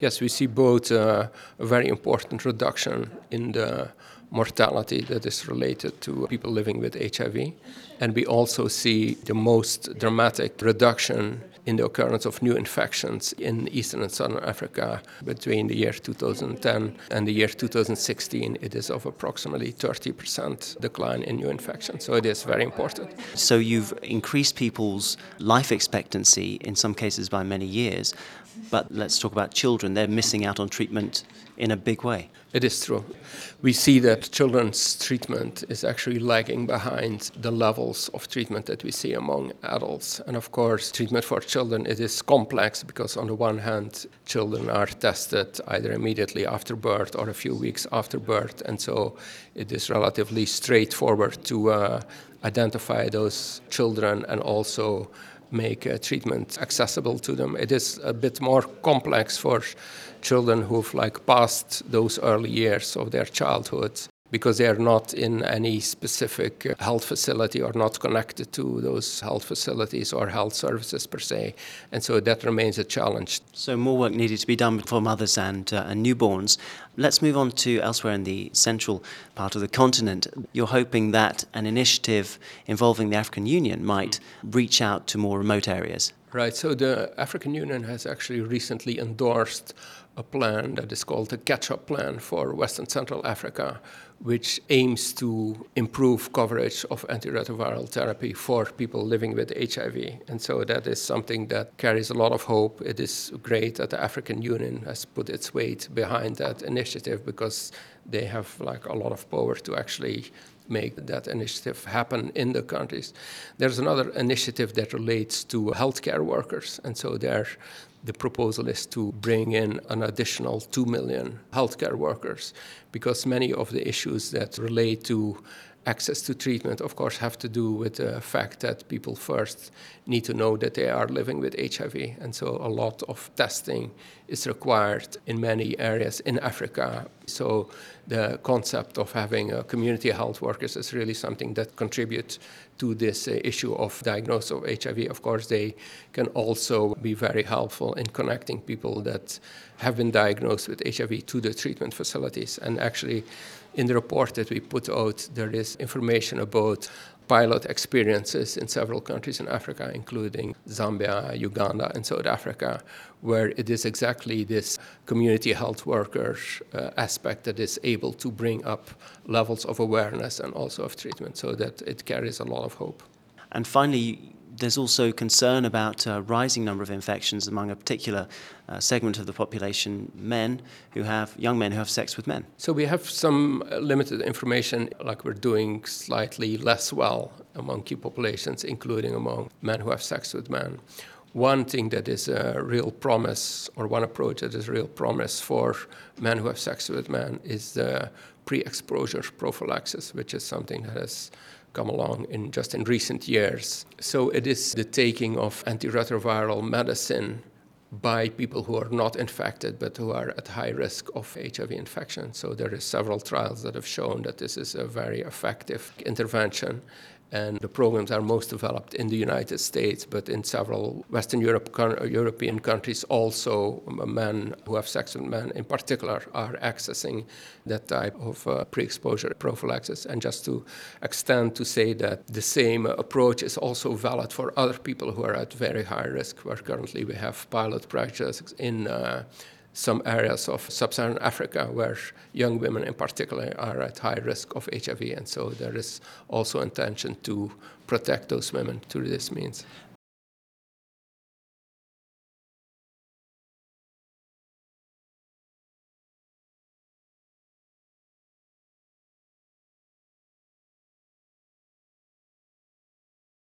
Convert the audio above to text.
Yes, we see both a very important reduction in the mortality that is related to people living with HIV, and we also see the most dramatic reduction in the occurrence of new infections in Eastern and Southern Africa between the year 2010 and the year 2016. It is of approximately 30% decline in new infections, so it is very important. So you've increased people's life expectancy, in some cases by many years, but let's talk about children. They're missing out on treatment in a big way. It is true. We see that children's treatment is actually lagging behind the levels of treatment that we see among adults. And of course, treatment for children, it is complex because on the one hand, children are tested either immediately after birth or a few weeks after birth. And so it is relatively straightforward to identify those children and also make treatment accessible to them. It is a bit more complex for children who've passed those early years of their childhood because they are not in any specific health facility or not connected to those health facilities or health services per se. And so that remains a challenge. So more work needed to be done for mothers and newborns. Let's move on to elsewhere in the central part of the continent. You're hoping that an initiative involving the African Union might reach out to more remote areas. Right, so the African Union has actually recently endorsed a plan that is called the Catch-up Plan for Western Central Africa, which aims to improve coverage of antiretroviral therapy for people living with HIV. And so that is something that carries a lot of hope. It is great that the African Union has put its weight behind that initiative because they have a lot of power to actually make that initiative happen in the countries. There's another initiative that relates to healthcare workers, and so the proposal is to bring in an additional 2 million healthcare workers because many of the issues that relate to access to treatment, of course, have to do with the fact that people first need to know that they are living with HIV. And so a lot of testing is required in many areas in Africa. So the concept of having community health workers is really something that contributes to this issue of diagnosis of HIV. Of course, they can also be very helpful in connecting people that have been diagnosed with HIV to the treatment facilities. And actually, in the report that we put out, there is information about pilot experiences in several countries in Africa, including Zambia, Uganda, and South Africa, where it is exactly this community health worker aspect that is able to bring up levels of awareness and also of treatment, so that it carries a lot of hope. And finally, there's also concern about a rising number of infections among a particular segment of the population, young men who have sex with men. So we have some limited information, like we're doing slightly less well among key populations, including among men who have sex with men. One thing that is a real promise, or one approach that is a real promise for men who have sex with men, is the pre-exposure prophylaxis, which is something that has come along in recent years. So it is the taking of antiretroviral medicine by people who are not infected but who are at high risk of HIV infection. So there are several trials that have shown that this is a very effective intervention. And the programs are most developed in the United States, but in several Western European countries also, men who have sex with men in particular are accessing that type of pre-exposure prophylaxis. And just to extend to say that the same approach is also valid for other people who are at very high risk, where currently we have pilot projects in some areas of sub-Saharan Africa where young women in particular are at high risk of HIV, and so there is also intention to protect those women through this means.